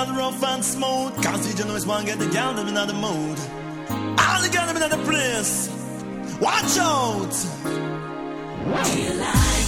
not rough and smooth. Cause you know it's one get the girl them in the mood. All the girl them in the place. Watch out. Till I